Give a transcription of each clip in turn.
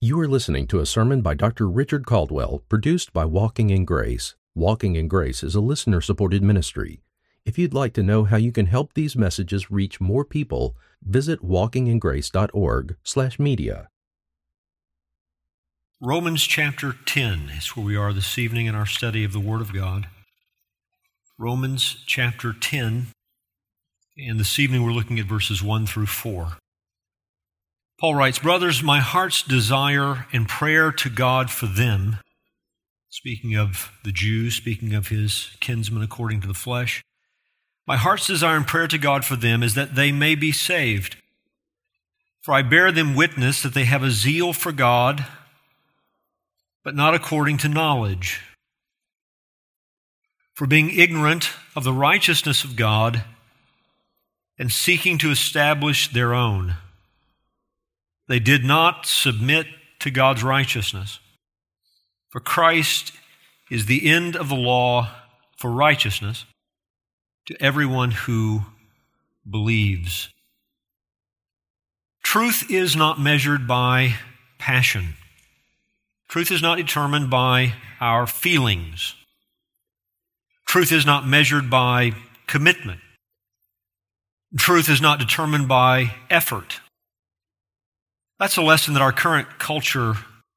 You are listening to a sermon by Dr. Richard Caldwell, produced by Walking in Grace. Walking in Grace is a listener-supported ministry. If you'd like to know how you can help these messages reach more people, visit walkingingrace.org/media. Romans chapter 10 is where we are this evening in our study of the Word of God. Romans chapter 10, and this evening we're looking at verses 1 through 4. Paul writes, "Brothers, my heart's desire and prayer to God for them," speaking of the Jews, speaking of his kinsmen according to the flesh, "my heart's desire and prayer to God for them is that they may be saved. For I bear them witness that they have a zeal for God, but not according to knowledge. For being ignorant of the righteousness of God and seeking to establish their own, they did not submit to God's righteousness. For Christ is the end of the law for righteousness to everyone who believes." Truth is not measured by passion. Truth is not determined by our feelings. Truth is not measured by commitment. Truth is not determined by effort. That's a lesson that our current culture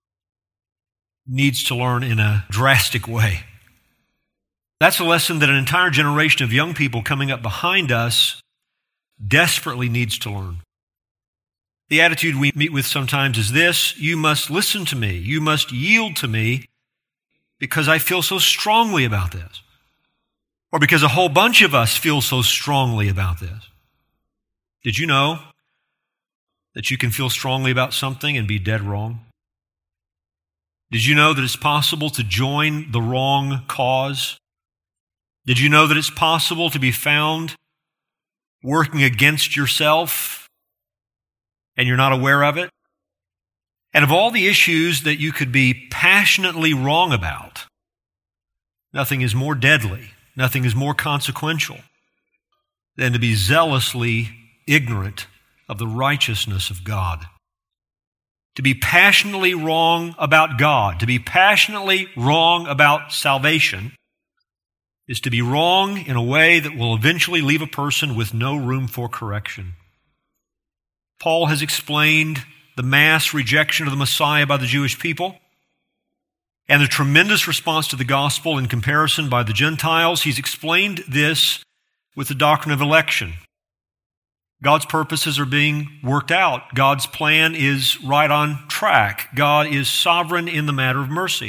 needs to learn in a drastic way. That's a lesson that an entire generation of young people coming up behind us desperately needs to learn. The attitude we meet with sometimes is this: you must listen to me, you must yield to me because I feel so strongly about this, or because a whole bunch of us feel so strongly about this. Did you know that you can feel strongly about something and be dead wrong? Did you know that it's possible to join the wrong cause? Did you know that it's possible to be found working against yourself and you're not aware of it? And of all the issues that you could be passionately wrong about, nothing is more deadly, nothing is more consequential than to be zealously ignorant of the righteousness of God. To be passionately wrong about God, to be passionately wrong about salvation, is to be wrong in a way that will eventually leave a person with no room for correction. Paul has explained the mass rejection of the Messiah by the Jewish people and the tremendous response to the gospel in comparison by the Gentiles. He's explained this with the doctrine of election. God's purposes are being worked out. God's plan is right on track. God is sovereign in the matter of mercy.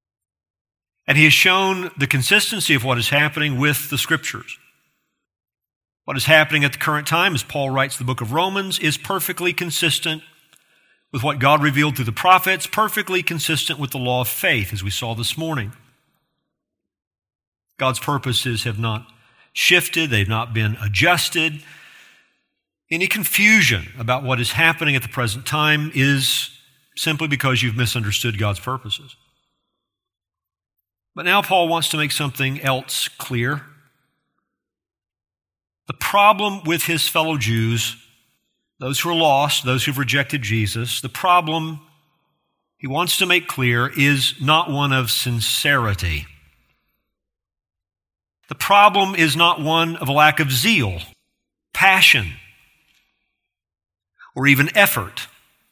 And He has shown the consistency of what is happening with the Scriptures. What is happening at the current time, as Paul writes the book of Romans, is perfectly consistent with what God revealed through the prophets, perfectly consistent with the law of faith, as we saw this morning. God's purposes have not shifted. They've not been adjusted. Any confusion about what is happening at the present time is simply because you've misunderstood God's purposes. But now Paul wants to make something else clear. The problem with his fellow Jews, those who are lost, those who've rejected Jesus, the problem he wants to make clear is not one of sincerity. The problem is not one of a lack of zeal, passion, or even effort.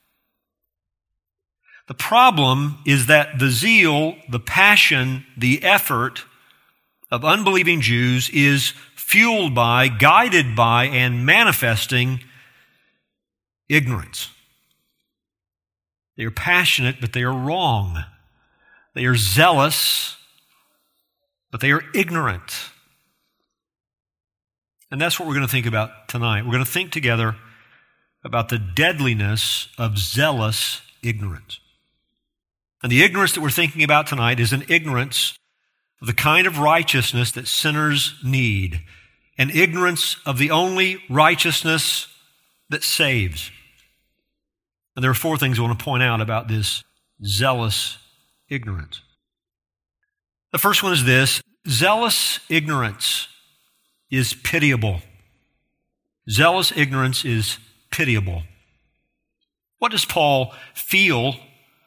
The problem is that the zeal, the passion, the effort of unbelieving Jews is fueled by, guided by, and manifesting ignorance. They are passionate, but they are wrong. They are zealous, but they are ignorant. And that's what we're going to think about tonight. We're going to think together about the deadliness of zealous ignorance. And the ignorance that we're thinking about tonight is an ignorance of the kind of righteousness that sinners need, an ignorance of the only righteousness that saves. And there are four things I want to point out about this zealous ignorance. The first one is this: zealous ignorance is pitiable. Zealous ignorance is pitiable. What does Paul feel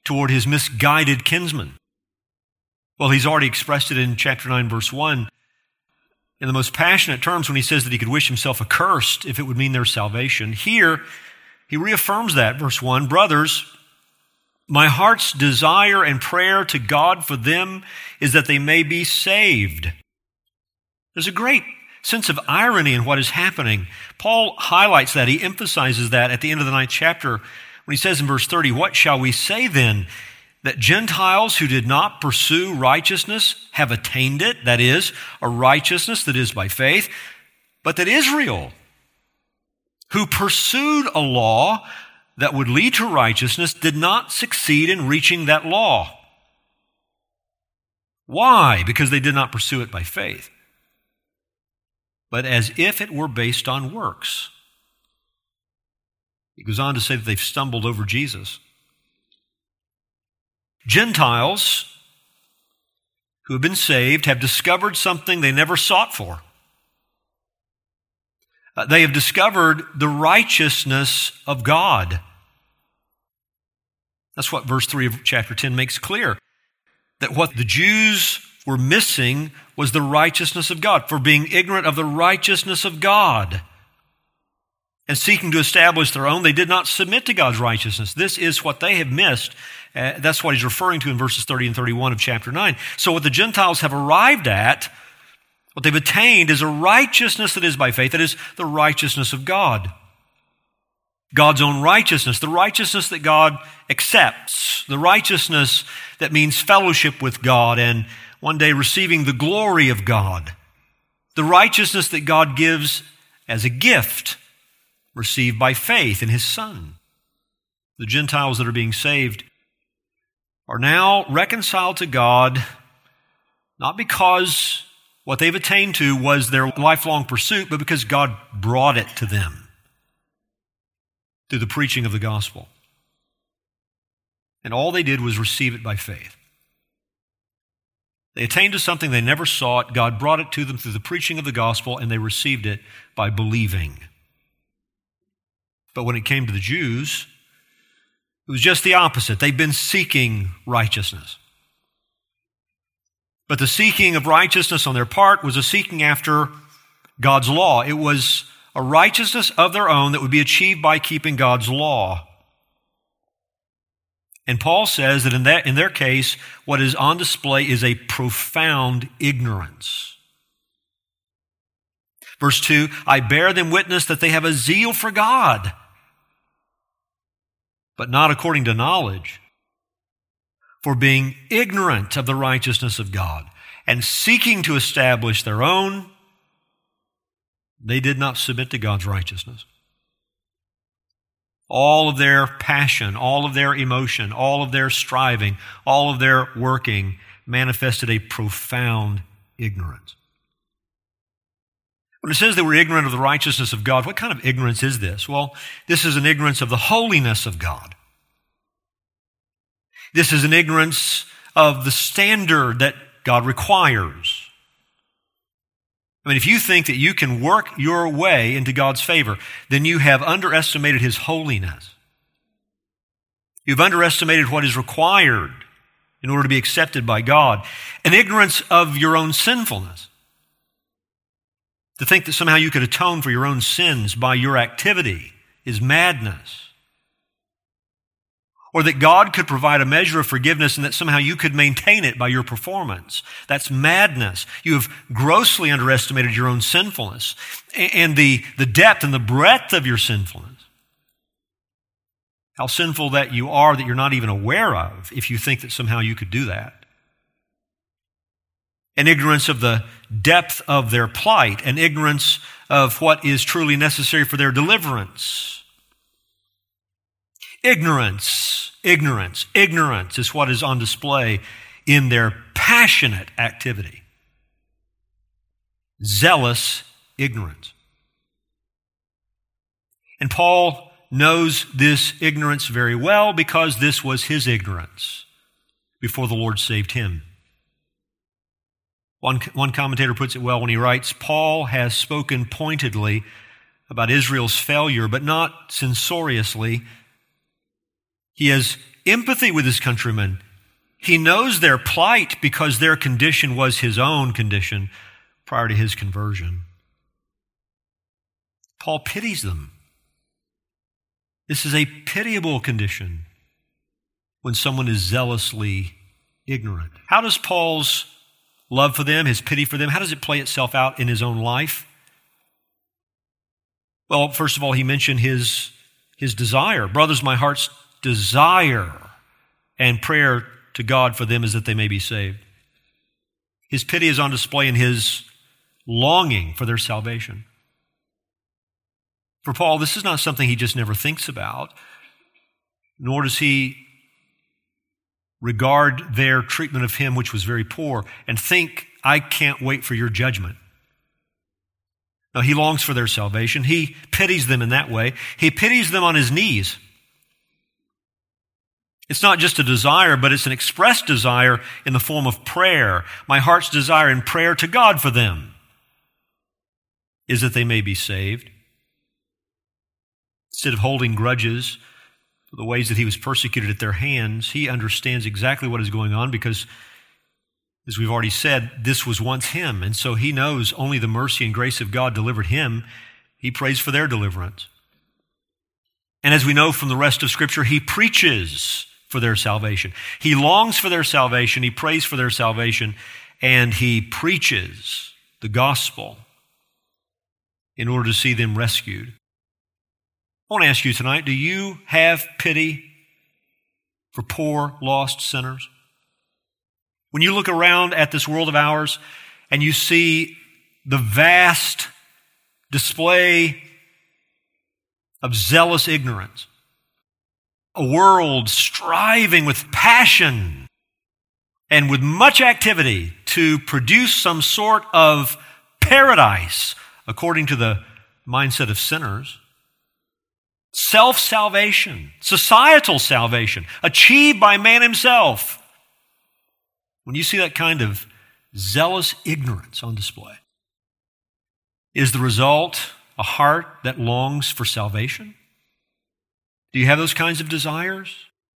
toward his misguided kinsmen? Well, he's already expressed it in chapter 9, verse 1, in the most passionate terms when he says that he could wish himself accursed if it would mean their salvation. Here, he reaffirms that, verse 1, "Brothers, my heart's desire and prayer to God for them is that they may be saved." There's a great sense of irony in what is happening. Paul highlights that. He emphasizes that at the end of the 9th chapter when he says in verse 30, "What shall we say then? That Gentiles who did not pursue righteousness have attained it, that is, a righteousness that is by faith, but that Israel, who pursued a law that would lead to righteousness, did not succeed in reaching that law." Why? Because they did not pursue it by faith, but as if it were based on works. He goes on to say that they've stumbled over Jesus. Gentiles who have been saved have discovered something they never sought for. They have discovered the righteousness of God. That's what verse 3 of chapter 10 makes clear. That what the Jews were missing was the righteousness of God, for being ignorant of the righteousness of God and seeking to establish their own, they did not submit to God's righteousness. This is what they have missed. That's what he's referring to in verses 30 and 31 of chapter 9. So what the Gentiles have arrived at, what they've attained, is a righteousness that is by faith, that is the righteousness of God. God's own righteousness, the righteousness that God accepts, the righteousness that means fellowship with God and one day receiving the glory of God, the righteousness that God gives as a gift, received by faith in His Son. The Gentiles that are being saved are now reconciled to God, not because what they've attained to was their lifelong pursuit, but because God brought it to them through the preaching of the gospel. And all they did was receive it by faith. They attained to something they never sought. God brought it to them through the preaching of the gospel, and they received it by believing. But when it came to the Jews, it was just the opposite. They'd been seeking righteousness. But the seeking of righteousness on their part was a seeking after God's law. It was a righteousness of their own that would be achieved by keeping God's law. And Paul says that in their case, what is on display is a profound ignorance. Verse 2, "I bear them witness that they have a zeal for God, but not according to knowledge. For being ignorant of the righteousness of God and seeking to establish their own, they did not submit to God's righteousness." All of their passion, all of their emotion, all of their striving, all of their working manifested a profound ignorance. When it says they were ignorant of the righteousness of God, what kind of ignorance is this? Well, this is an ignorance of the holiness of God. This is an ignorance of the standard that God requires. I mean, if you think that you can work your way into God's favor, then you have underestimated His holiness. You've underestimated what is required in order to be accepted by God. An ignorance of your own sinfulness. To think that somehow you could atone for your own sins by your activity is madness. Or that God could provide a measure of forgiveness and that somehow you could maintain it by your performance. That's madness. You have grossly underestimated your own sinfulness and the depth and the breadth of your sinfulness. How sinful that you are that you're not even aware of if you think that somehow you could do that. An ignorance of the depth of their plight, an ignorance of what is truly necessary for their deliverance. Ignorance is what is on display in their passionate activity. Zealous ignorance. And Paul knows this ignorance very well because this was his ignorance before the Lord saved him. One commentator puts it well when he writes, Paul has spoken pointedly about Israel's failure, but not censoriously. He has empathy with his countrymen. He knows their plight because their condition was his own condition prior to his conversion. Paul pities them. This is a pitiable condition when someone is zealously ignorant. How does Paul's love for them, his pity for them, how does it play itself out in his own life? Well, first of all, he mentioned his desire. Brothers, my heart's desire and prayer to God for them is that they may be saved. His pity is on display in his longing for their salvation. For Paul, this is not something he just never thinks about, nor does he regard their treatment of him, which was very poor, and think, I can't wait for your judgment. No, he longs for their salvation. He pities them in that way. He pities them on his knees. It's not just a desire, but it's an expressed desire in the form of prayer. My heart's desire in prayer to God for them is that they may be saved. Instead of holding grudges for the ways that he was persecuted at their hands, he understands exactly what is going on because, as we've already said, this was once him. And so he knows only the mercy and grace of God delivered him. He prays for their deliverance. And as we know from the rest of Scripture, he preaches for their salvation. He longs for their salvation, he prays for their salvation, and he preaches the gospel in order to see them rescued. I want to ask you tonight, do you have pity for poor, lost sinners? When you look around at this world of ours and you see the vast display of zealous ignorance, a world striving with passion and with much activity to produce some sort of paradise according to the mindset of sinners, self-salvation, societal salvation, achieved by man himself. When you see that kind of zealous ignorance on display, is the result a heart that longs for salvation? Do you have those kinds of desires?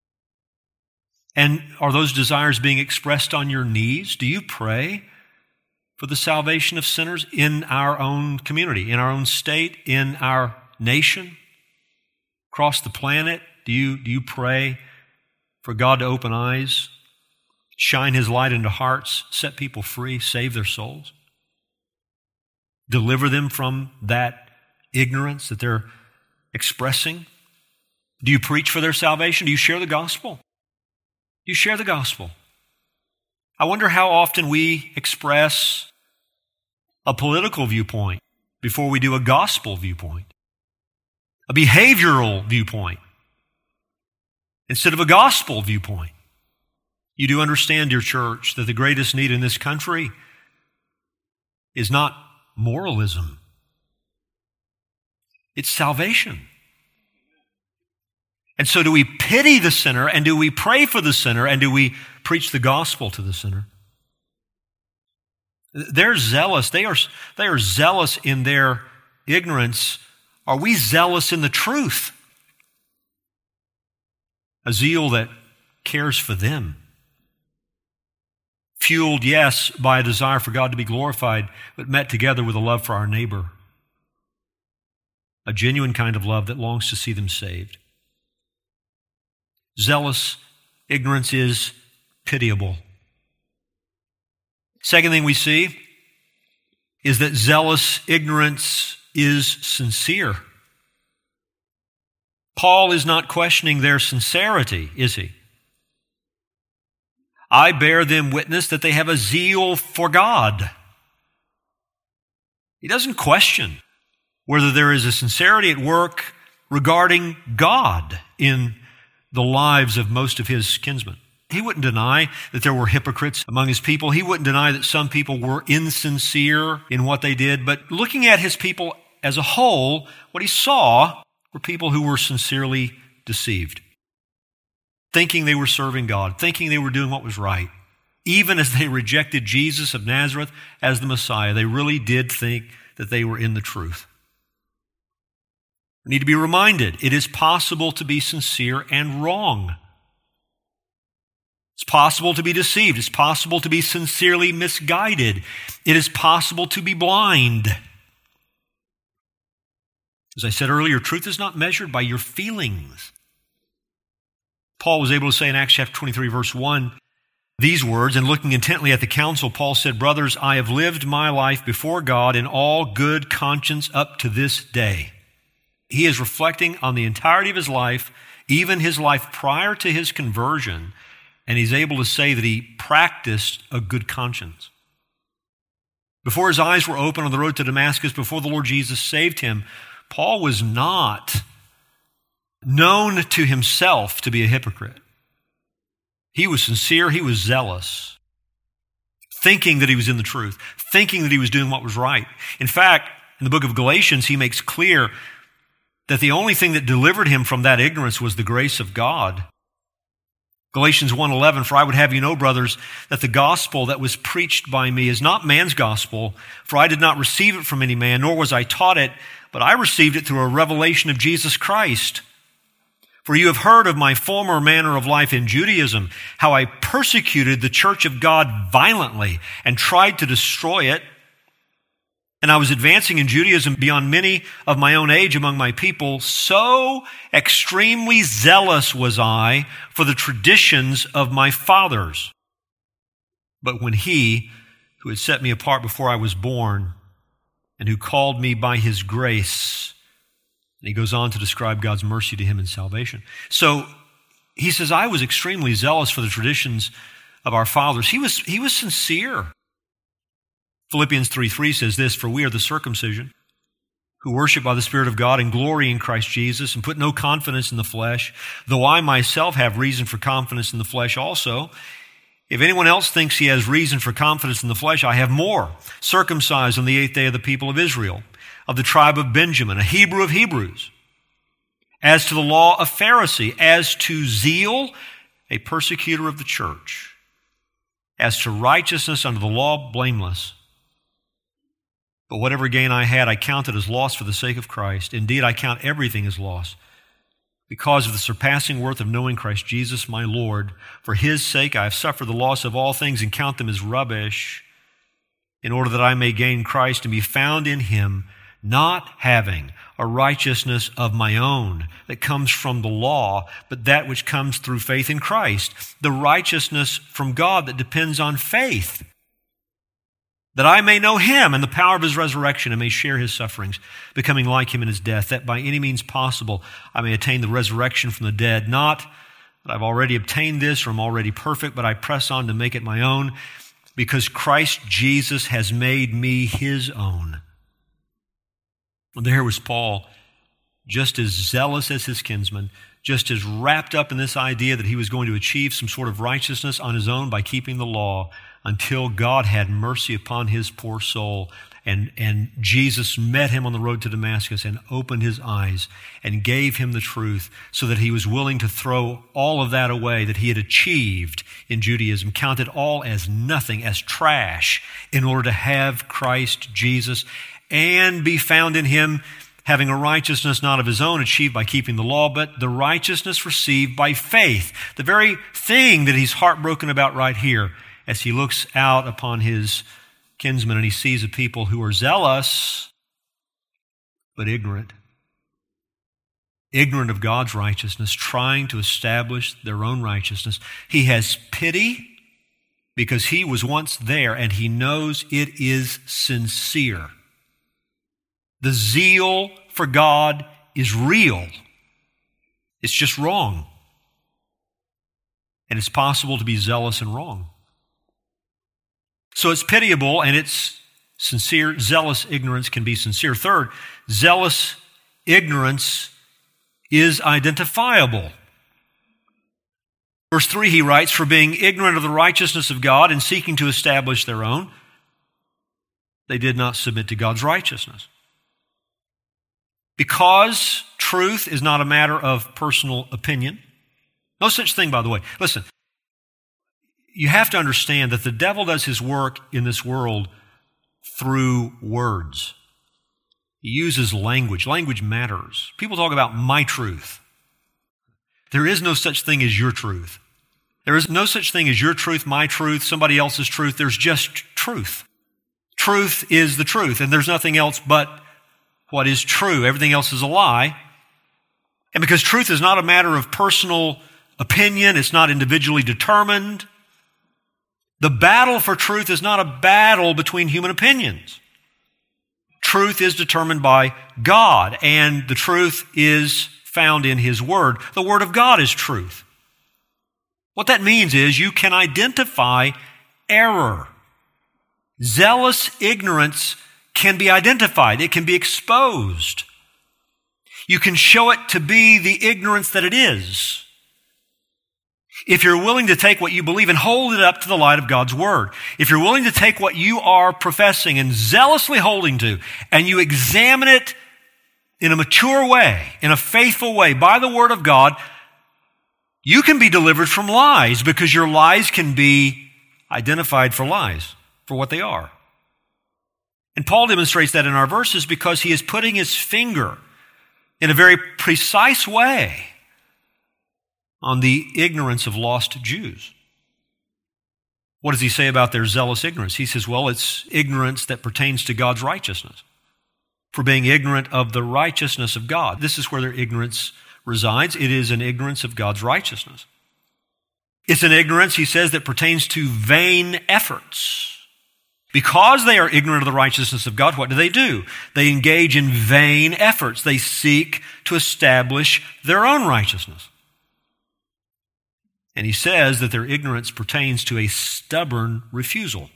And are those desires being expressed on your knees? Do you pray for the salvation of sinners in our own community, in our own state, in our nation, across the planet? Do you pray for God to open eyes, shine His light into hearts, set people free, save their souls, deliver them from that ignorance that they're expressing? Do you preach for their salvation? Do you share the gospel? Do you share the gospel? I wonder how often we express a political viewpoint before we do a gospel viewpoint, a behavioral viewpoint instead of a gospel viewpoint. You do understand, dear church, that the greatest need in this country is not moralism. It's salvation. And so do we pity the sinner, and do we pray for the sinner, and do we preach the gospel to the sinner? They're zealous. They are zealous in their ignorance. Are we zealous in the truth? A zeal that cares for them. Fueled, yes, by a desire for God to be glorified, but met together with a love for our neighbor. A genuine kind of love that longs to see them saved. Zealous ignorance is pitiable. Second thing we see is that zealous ignorance is sincere. Paul is not questioning their sincerity, is he? I bear them witness that they have a zeal for God. He doesn't question whether there is a sincerity at work regarding God in the lives of most of his kinsmen. He wouldn't deny that there were hypocrites among his people. He wouldn't deny that some people were insincere in what they did. But looking at his people as a whole, what he saw were people who were sincerely deceived, thinking they were serving God, thinking they were doing what was right. Even as they rejected Jesus of Nazareth as the Messiah, they really did think that they were in the truth. We need to be reminded it is possible to be sincere and wrong. It's possible to be deceived. It's possible to be sincerely misguided. It is possible to be blind. As I said earlier, truth is not measured by your feelings. Paul was able to say in Acts chapter 23, verse 1, these words, and looking intently at the council, Paul said, "Brothers, I have lived my life before God in all good conscience up to this day." He is reflecting on the entirety of his life, even his life prior to his conversion, and he's able to say that he practiced a good conscience. Before his eyes were open on the road to Damascus, before the Lord Jesus saved him, Paul was not known to himself to be a hypocrite. He was sincere, he was zealous, thinking that he was in the truth, thinking that he was doing what was right. In fact, in the book of Galatians, he makes clear that the only thing that delivered him from that ignorance was the grace of God. Galatians 1:11, "For I would have you know, brothers, that the gospel that was preached by me is not man's gospel, for I did not receive it from any man, nor was I taught it, but I received it through a revelation of Jesus Christ. For you have heard of my former manner of life in Judaism, how I persecuted the church of God violently and tried to destroy it. And I was advancing in Judaism beyond many of my own age among my people. So extremely zealous was I for the traditions of my fathers. But when he, who had set me apart before I was born, and who called me by his grace," and he goes on to describe God's mercy to him in salvation. So he says, I was extremely zealous for the traditions of our fathers. He was sincere. Philippians 3:3 says this, "For we are the circumcision, who worship by the Spirit of God and glory in Christ Jesus, and put no confidence in the flesh, though I myself have reason for confidence in the flesh also. If anyone else thinks he has reason for confidence in the flesh, I have more. Circumcised on the 8th day of the people of Israel, of the tribe of Benjamin, a Hebrew of Hebrews. As to the law, a Pharisee. As to zeal, a persecutor of the church. As to righteousness under the law, blameless. But whatever gain I had, I counted as loss for the sake of Christ. Indeed, I count everything as loss, because of the surpassing worth of knowing Christ Jesus my Lord. For his sake I have suffered the loss of all things and count them as rubbish, in order that I may gain Christ and be found in him, not having a righteousness of my own that comes from the law, but that which comes through faith in Christ, the righteousness from God that depends on faith, that I may know him and the power of his resurrection and may share his sufferings, becoming like him in his death, that by any means possible I may attain the resurrection from the dead. Not that I've already obtained this or am already perfect, but I press on to make it my own, because Christ Jesus has made me his own." Well, there was Paul, just as zealous as his kinsman, just as wrapped up in this idea that he was going to achieve some sort of righteousness on his own by keeping the law, until God had mercy upon his poor soul. And Jesus met him on the road to Damascus and opened his eyes and gave him the truth, so that he was willing to throw all of that away that he had achieved in Judaism, counted all as nothing, as trash, in order to have Christ Jesus and be found in him, having a righteousness not of his own achieved by keeping the law, but the righteousness received by faith. The very thing that he's heartbroken about right here, as he looks out upon his kinsmen and he sees a people who are zealous but ignorant of God's righteousness, trying to establish their own righteousness. He has pity because he was once there and he knows it is sincere. The zeal for God is real. It's just wrong. And it's possible to be zealous and wrong. So it's pitiable and it's sincere. Zealous ignorance can be sincere. Third, zealous ignorance is identifiable. Verse 3, he writes, "For being ignorant of the righteousness of God and seeking to establish their own, they did not submit to God's righteousness." Because truth is not a matter of personal opinion. No such thing, by the way. Listen, you have to understand that the devil does his work in this world through words. He uses language. Language matters. People talk about my truth. There is no such thing as your truth. There is no such thing as your truth, my truth, somebody else's truth. There's just truth. Truth is the truth, and there's nothing else but what is true. Everything else is a lie. And because truth is not a matter of personal opinion, it's not individually determined, the battle for truth is not a battle between human opinions. Truth is determined by God, and the truth is found in His Word. The Word of God is truth. What that means is you can identify error. Zealous ignorance can be identified. It can be exposed. You can show it to be the ignorance that it is, if you're willing to take what you believe and hold it up to the light of God's Word. If you're willing to take what you are professing and zealously holding to, and you examine it in a mature way, in a faithful way, by the Word of God, you can be delivered from lies, because your lies can be identified for lies, for what they are. And Paul demonstrates that in our verses because he is putting his finger in a very precise way on the ignorance of lost Jews. What does he say about their zealous ignorance? He says, well, it's ignorance that pertains to God's righteousness, for being ignorant of the righteousness of God. This is where their ignorance resides. It is an ignorance of God's righteousness. It's an ignorance, he says, that pertains to vain efforts. Because they are ignorant of the righteousness of God, what do? They engage in vain efforts. They seek to establish their own righteousness. And he says that their ignorance pertains to a stubborn refusal.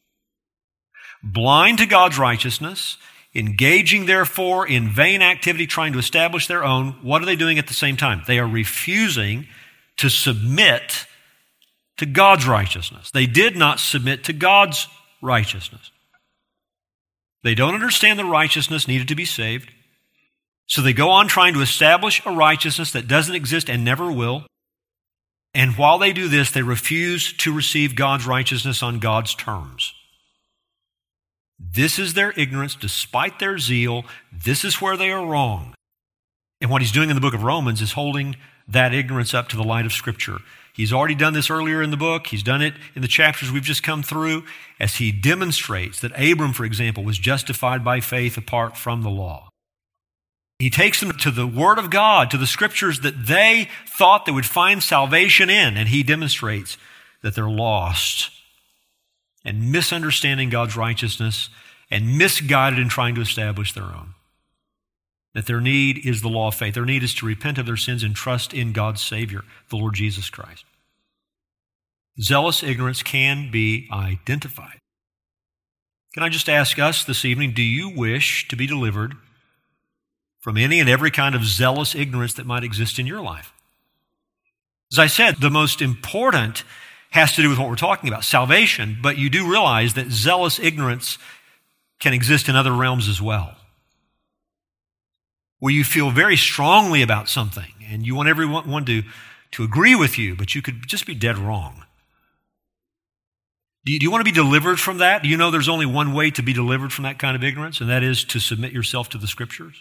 Blind to God's righteousness, engaging therefore in vain activity, trying to establish their own, what are they doing at the same time? They are refusing to submit to God's righteousness. They did not submit to God's righteousness. They don't understand the righteousness needed to be saved, so they go on trying to establish a righteousness that doesn't exist and never will. And while they do this, they refuse to receive God's righteousness on God's terms. This is their ignorance, despite their zeal. This is where they are wrong. And what he's doing in the book of Romans is holding that ignorance up to the light of Scripture. He's already done this earlier in the book. He's done it in the chapters we've just come through, as he demonstrates that Abram, for example, was justified by faith apart from the law. He takes them to the Word of God, to the Scriptures that they thought they would find salvation in, and he demonstrates that they're lost and misunderstanding God's righteousness and misguided in trying to establish their own. That their need is the law of faith. Their need is to repent of their sins and trust in God's Savior, the Lord Jesus Christ. Zealous ignorance can be identified. Can I just ask us this evening, do you wish to be delivered from any and every kind of zealous ignorance that might exist in your life? As I said, the most important has to do with what we're talking about, salvation, but you do realize that zealous ignorance can exist in other realms as well, where you feel very strongly about something and you want everyone to agree with you, but you could just be dead wrong. Do you want to be delivered from that? Do you know there's only one way to be delivered from that kind of ignorance, and that is to submit yourself to the Scriptures?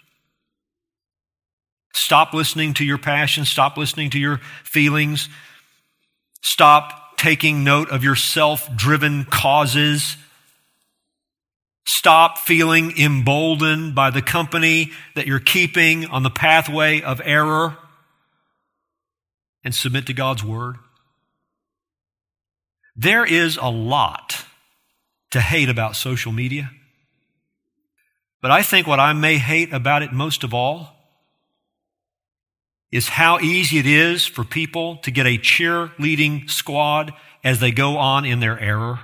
Stop listening to your passions. Stop listening to your feelings. Stop taking note of your self-driven causes. Stop feeling emboldened by the company that you're keeping on the pathway of error, and submit to God's Word. There is a lot to hate about social media, but I think what I may hate about it most of all is how easy it is for people to get a cheerleading squad as they go on in their error.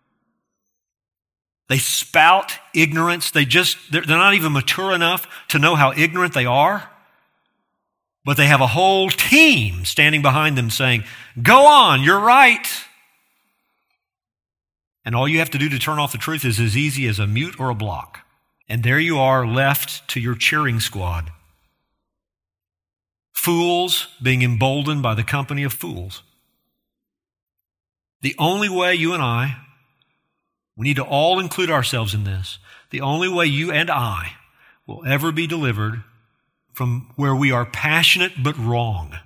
They spout ignorance. They're not even mature enough to know how ignorant they are. But they have a whole team standing behind them saying, "Go on, you're right." And all you have to do to turn off the truth is as easy as a mute or a block. And there you are, left to your cheering squad. Fools being emboldened by the company of fools. The only way you and I, we need to all include ourselves in this. The only way you and I will ever be delivered from where we are passionate but wrong.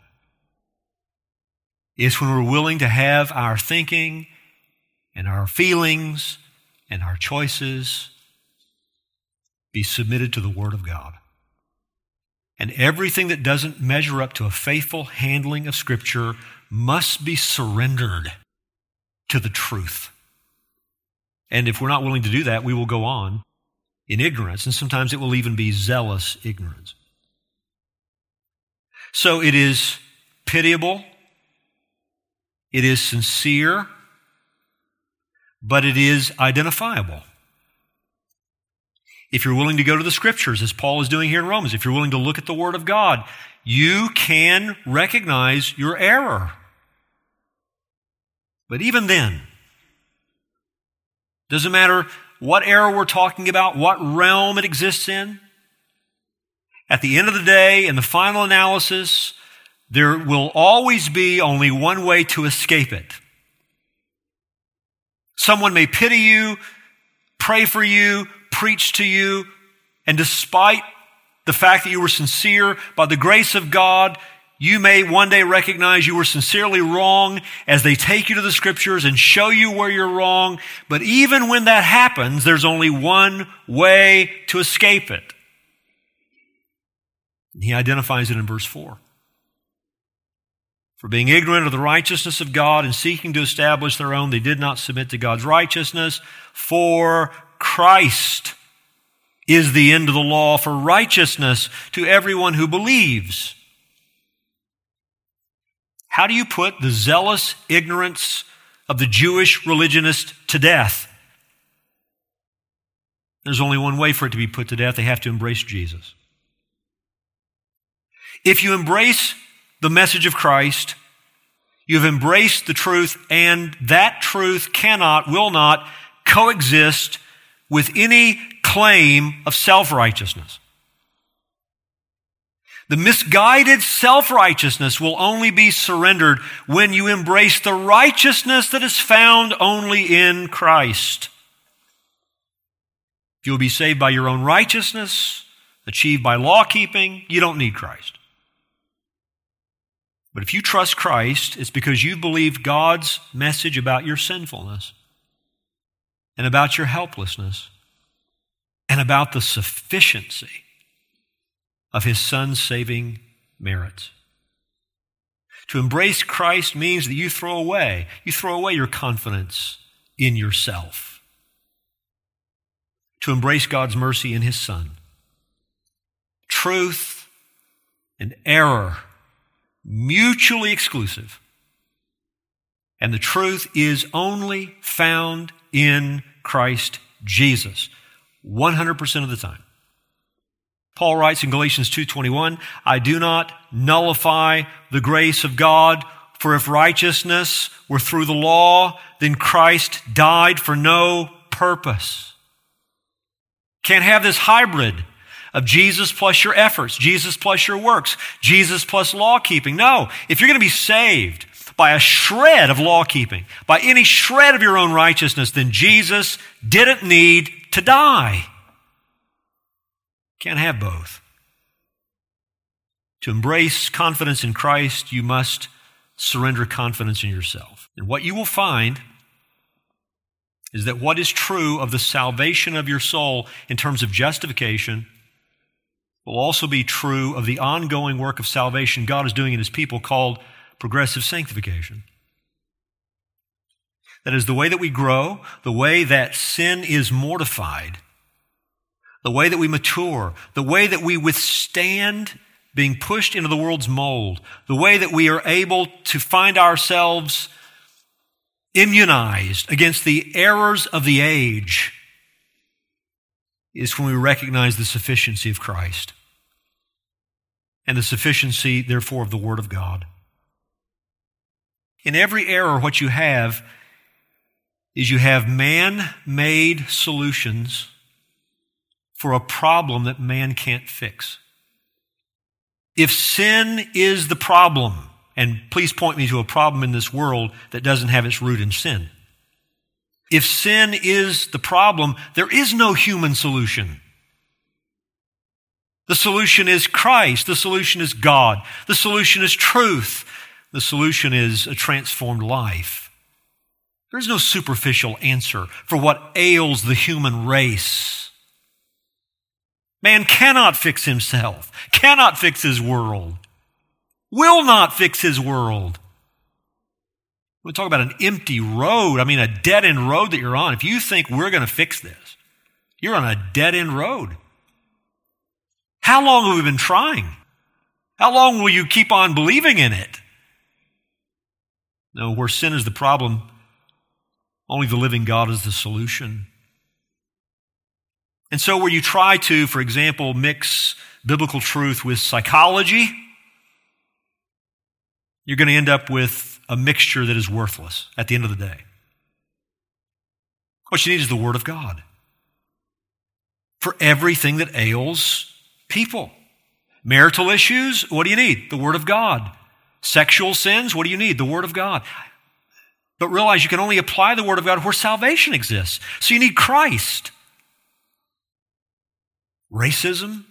It's when we're willing to have our thinking and our feelings and our choices be submitted to the Word of God. And everything that doesn't measure up to a faithful handling of Scripture must be surrendered to the truth. And if we're not willing to do that, we will go on in ignorance, and sometimes it will even be zealous ignorance. So it is pitiable, it is sincere, but it is identifiable. If you're willing to go to the Scriptures, as Paul is doing here in Romans, if you're willing to look at the Word of God, you can recognize your error. But even then, doesn't matter what error we're talking about, what realm it exists in, at the end of the day, in the final analysis, there will always be only one way to escape it. Someone may pity you, pray for you, preach to you, and despite the fact that you were sincere, by the grace of God, you may one day recognize you were sincerely wrong as they take you to the Scriptures and show you where you're wrong. But even when that happens, there's only one way to escape it. And he identifies it in verse 4. For being ignorant of the righteousness of God and seeking to establish their own, they did not submit to God's righteousness. For Christ is the end of the law for righteousness to everyone who believes. How do you put the zealous ignorance of the Jewish religionist to death? There's only one way for it to be put to death. They have to embrace Jesus. If you embrace the message of Christ, you've embraced the truth, and that truth will not coexist with any claim of self-righteousness. The misguided self-righteousness will only be surrendered when you embrace the righteousness that is found only in Christ. If you'll be saved by your own righteousness, achieved by law-keeping, you don't need Christ. But if you trust Christ, it's because you believe God's message about your sinfulness and about your helplessness and about the sufficiency of His Son's saving merits. To embrace Christ means that you throw away your confidence in yourself. To embrace God's mercy in His Son. Truth and error, mutually exclusive. And the truth is only found in Christ Jesus, 100% of the time. Paul writes in Galatians 2:21, I do not nullify the grace of God, for if righteousness were through the law, then Christ died for no purpose. Can't have this hybrid of Jesus plus your efforts, Jesus plus your works, Jesus plus law keeping. No, if you're going to be saved by a shred of law keeping, by any shred of your own righteousness, then Jesus didn't need to die. Can't have both. To embrace confidence in Christ, you must surrender confidence in yourself. And what you will find is that what is true of the salvation of your soul in terms of justification will also be true of the ongoing work of salvation God is doing in His people called progressive sanctification. That is the way that we grow, the way that sin is mortified, the way that we mature, the way that we withstand being pushed into the world's mold, the way that we are able to find ourselves immunized against the errors of the age is when we recognize the sufficiency of Christ and the sufficiency, therefore, of the Word of God. In every error, what you have is you have man-made solutions for a problem that man can't fix. If sin is the problem, and please point me to a problem in this world that doesn't have its root in sin. If sin is the problem, there is no human solution. The solution is Christ. The solution is God. The solution is truth. The solution is a transformed life. There is no superficial answer for what ails the human race. Man cannot fix himself, cannot fix his world, will not fix his world. We talk about an empty road, a dead-end road that you're on. If you think we're going to fix this, you're on a dead-end road. How long have we been trying? How long will you keep on believing in it? No, where sin is the problem, only the living God is the solution. And so where you try to, for example, mix biblical truth with psychology, you're going to end up with a mixture that is worthless at the end of the day. What you need is the Word of God for everything that ails people. Marital issues, what do you need? The Word of God. Sexual sins, what do you need? The Word of God. But realize you can only apply the Word of God where salvation exists. So you need Christ. Racism,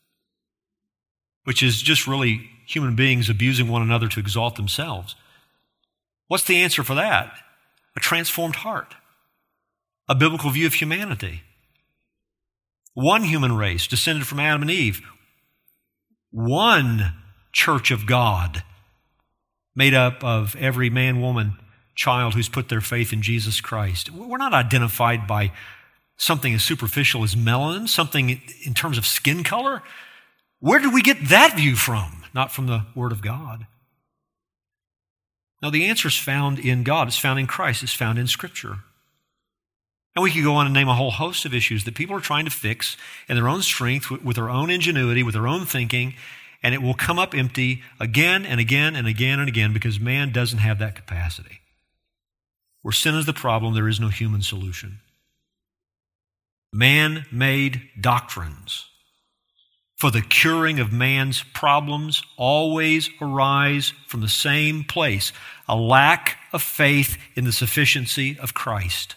which is just really human beings abusing one another to exalt themselves. What's the answer for that? A transformed heart. A biblical view of humanity. One human race descended from Adam and Eve. One church of God made up of every man, woman, child who's put their faith in Jesus Christ. We're not identified by something as superficial as melanin, something in terms of skin color. Where did we get that view from? Not from the Word of God. No, the answer is found in God. It's found in Christ. It's found in Scripture. And we could go on and name a whole host of issues that people are trying to fix in their own strength, with their own ingenuity, with their own thinking, and it will come up empty again and again and again and again because man doesn't have that capacity. Where sin is the problem, there is no human solution. Man-made doctrines for the curing of man's problems always arise from the same place, a lack of faith in the sufficiency of Christ.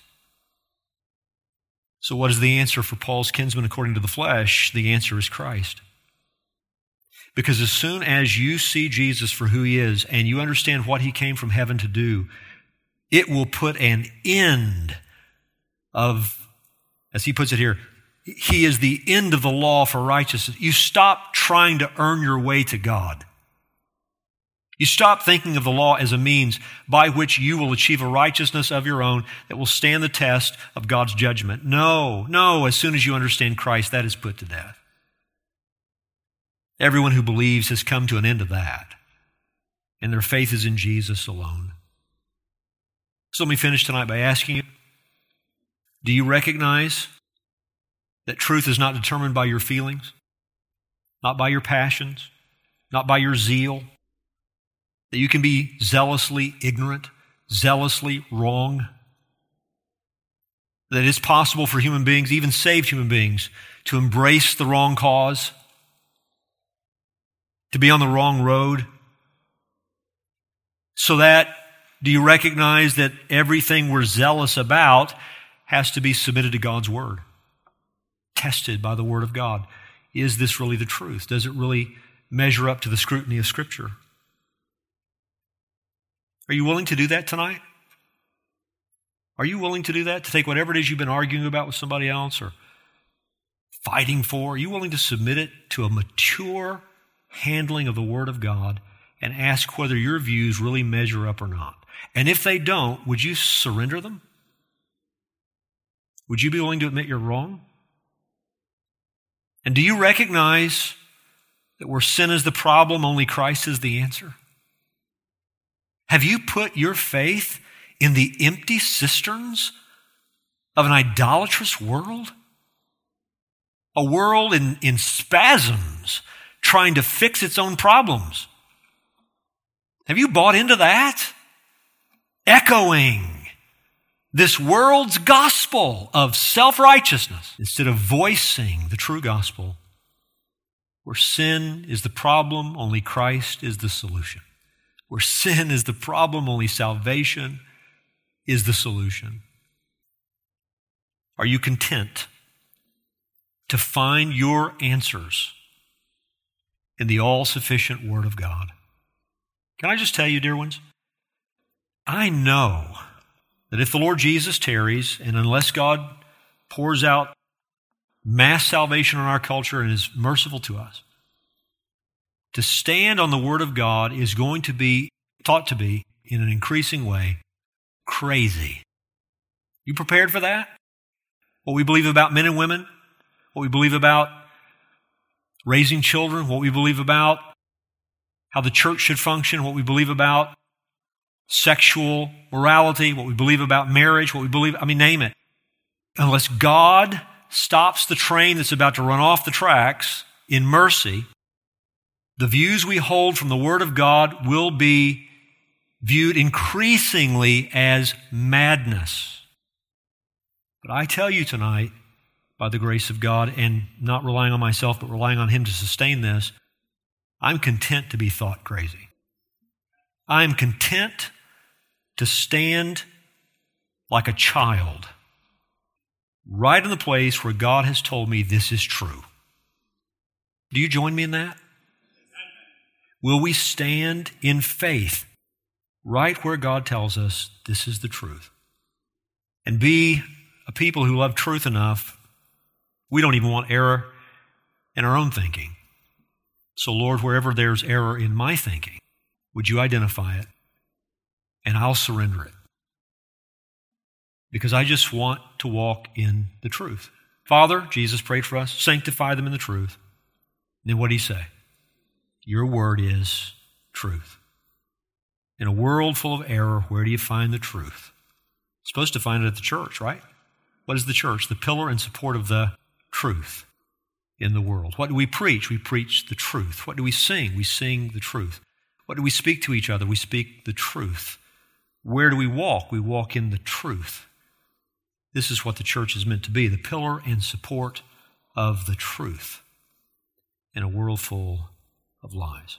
So what is the answer for Paul's kinsman according to the flesh? The answer is Christ. Because as soon as you see Jesus for who he is and you understand what he came from heaven to do, it will put an end of, as he puts it here, he is the end of the law for righteousness. You stop trying to earn your way to God. You stop thinking of the law as a means by which you will achieve a righteousness of your own that will stand the test of God's judgment. No, as soon as you understand Christ, that is put to death. Everyone who believes has come to an end of that, and their faith is in Jesus alone. So let me finish tonight by asking you, do you recognize that truth is not determined by your feelings, not by your passions, not by your zeal, that you can be zealously ignorant, zealously wrong, that it's possible for human beings, even saved human beings, to embrace the wrong cause, to be on the wrong road, so that, do you recognize that everything we're zealous about has to be submitted to God's Word, tested by the Word of God? Is this really the truth? Does it really measure up to the scrutiny of Scripture? Are you willing to do that tonight? Are you willing to do that? To take whatever it is you've been arguing about with somebody else or fighting for? Are you willing to submit it to a mature handling of the Word of God and ask whether your views really measure up or not? And if they don't, would you surrender them? Would you be willing to admit you're wrong? And do you recognize that where sin is the problem, only Christ is the answer? Have you put your faith in the empty cisterns of an idolatrous world? A world in spasms, trying to fix its own problems. Have you bought into that? Echoing this world's gospel of self-righteousness instead of voicing the true gospel. Where sin is the problem, only Christ is the solution. Where sin is the problem, only salvation is the solution. Are you content to find your answers in the all-sufficient Word of God. Can I just tell you, dear ones, I know that if the Lord Jesus tarries, and unless God pours out mass salvation on our culture and is merciful to us, to stand on the Word of God is going to be thought to be, in an increasing way, crazy. You prepared for that? What we believe about men and women, what we believe about raising children, what we believe about how the church should function, what we believe about sexual morality, what we believe about marriage, what we believe, name it. Unless God stops the train that's about to run off the tracks in mercy, the views we hold from the Word of God will be viewed increasingly as madness. But I tell you tonight, by the grace of God, and not relying on myself, but relying on Him to sustain this, I'm content to be thought crazy. I'm content to stand like a child, right in the place where God has told me this is true. Do you join me in that? Will we stand in faith right where God tells us this is the truth? And be a people who love truth enough, we don't even want error in our own thinking. So Lord, wherever there's error in my thinking, would you identify it? And I'll surrender it. Because I just want to walk in the truth. Father, Jesus prayed for us, sanctify them in the truth. And then what did He say? Your word is truth. In a world full of error, where do you find the truth? You're supposed to find it at the church, right? What is the church? The pillar and support of the truth in the world. What do we preach? We preach the truth. What do we sing? We sing the truth. What do we speak to each other? We speak the truth. Where do we walk? We walk in the truth. This is what the church is meant to be, the pillar and support of the truth in a world full of lies.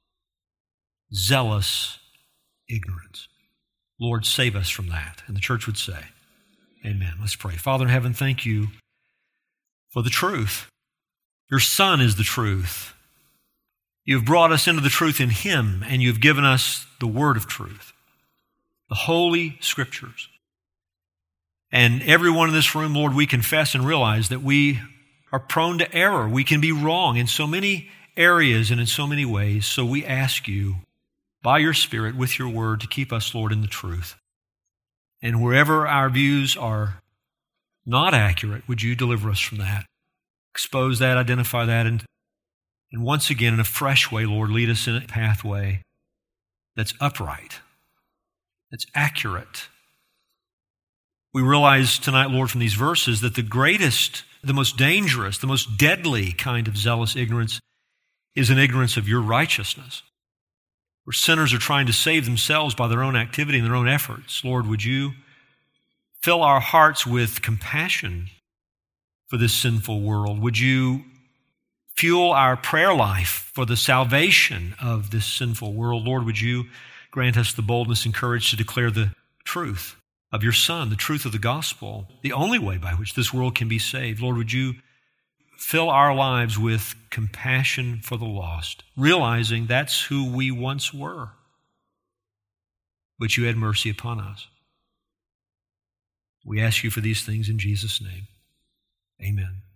Zealous ignorance. Lord, save us from that. And the church would say, amen. Let's pray. Father in heaven, thank you for the truth. Your Son is the truth. You've brought us into the truth in Him, and you've given us the word of truth, the Holy Scriptures. And everyone in this room, Lord, we confess and realize that we are prone to error. We can be wrong in so many areas and in so many ways. So we ask you, by your Spirit, with your word, to keep us, Lord, in the truth. And wherever our views are not accurate, would you deliver us from that? Expose that, identify that, and once again, in a fresh way, Lord, lead us in a pathway that's upright, that's accurate. We realize tonight, Lord, from these verses that the greatest, the most dangerous, the most deadly kind of zealous ignorance is an ignorance of your righteousness, where sinners are trying to save themselves by their own activity and their own efforts. Lord, would you fill our hearts with compassion for this sinful world? Would you fuel our prayer life for the salvation of this sinful world? Lord, would you grant us the boldness and courage to declare the truth of your Son, the truth of the gospel, the only way by which this world can be saved. Lord, would you fill our lives with compassion for the lost, realizing that's who we once were, but you had mercy upon us. We ask you for these things in Jesus' name. Amen.